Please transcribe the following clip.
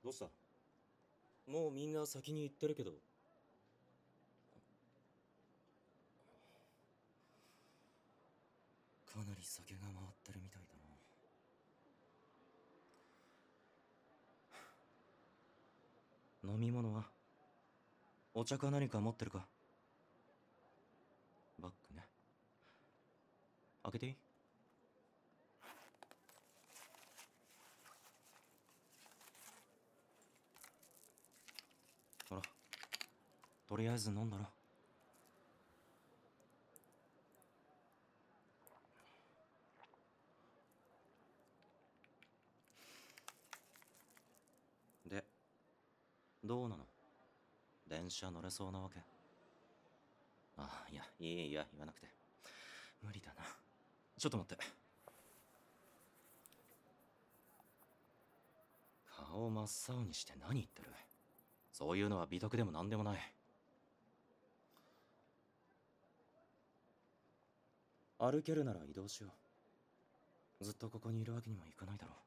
どうした？もうみんな先に行ってるけど。かなり酒が回ってるみたいだな。飲み物は？お茶か何か持ってるか？バッグね。開けていい？ほら、とりあえず飲んだろ。で、どうなの？電車乗れそうなわけ？あ、いや、いいや、言わなくて。無理だな。ちょっと待って。顔真っ青にして何言ってる？そういうのは美徳でも何でもない。歩けるなら移動しよう。ずっとここにいるわけにもいかないだろう。